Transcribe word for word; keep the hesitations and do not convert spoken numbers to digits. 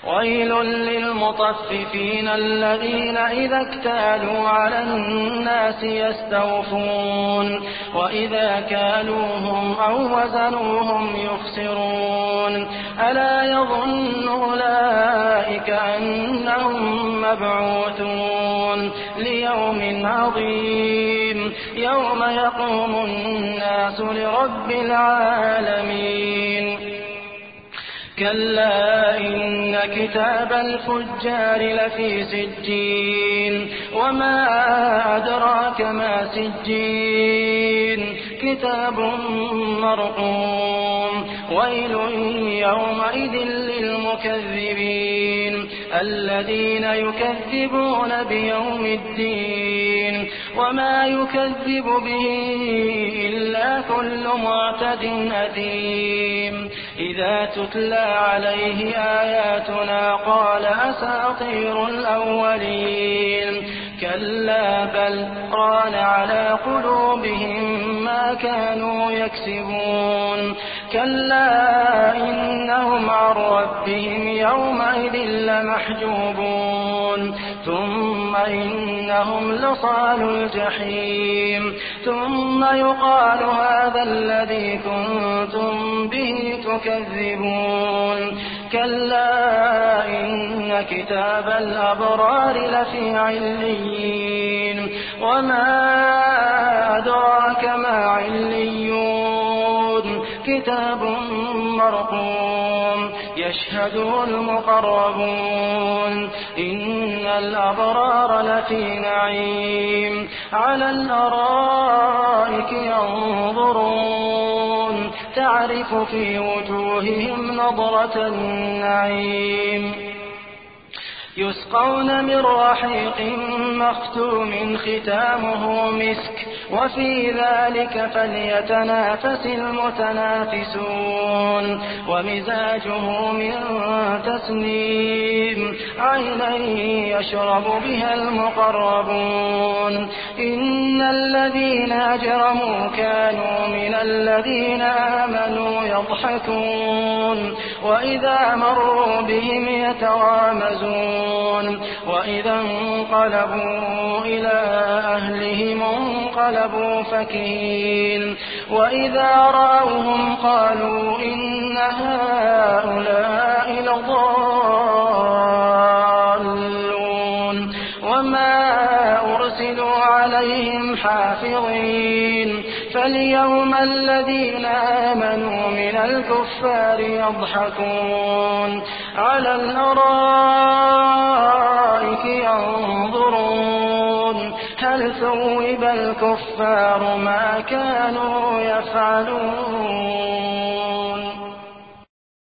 ويل للمطففين الذين إذا اكتالوا على الناس يستوفون وإذا كالوهم أو وزنوهم يخسرون ألا يظن أولئك أنهم مبعوثون ليوم عظيم يوم يقوم الناس لرب العالمين كلا إن كتاب الفجار لفي سجين وما أدراك ما سجين كتاب مرقوم ويل يومئذ للمكذبين الذين يكذبون بيوم الدين وما يكذب به إلا كل معتد أثيم إذا تتلى عليه آياتنا قال أساطير الأولين كلا بل ران على قلوبهم ما كانوا يكسبون كلا إنهم عن ربهم يومئذ لمحجوبون ثم إنهم لصالو الجحيم ثم يقال هذا الذي كنتم به تكذبون كلا إن كتاب الأبرار لفي عليين وما أدراك ما عليون كتاب مرقوم يشهده المقربون إن الأبرار لفي نعيم على الأرائك ينظرون تعرف في وجوههم نضرة النعيم يسقون من رحيق مختوم ختامه مسك وفي ذلك فليتنافس المتنافسون ومزاجه من تسنيم عينا يشرب بها المقربون إن الذين أجرموا كانوا من الذين آمنوا يضحكون وإذا مروا بهم يتغامزون وإذا انقلبوا إلى أهلهم انقلبوا فكهين وإذا رأوهم قالوا إن هؤلاء لضالون وما أرسلوا عليهم حافظين فاليوم الذين آمنوا من الكفار يضحكون على الأرائك ينظرون هل ثوب الكفار ما كانوا يفعلون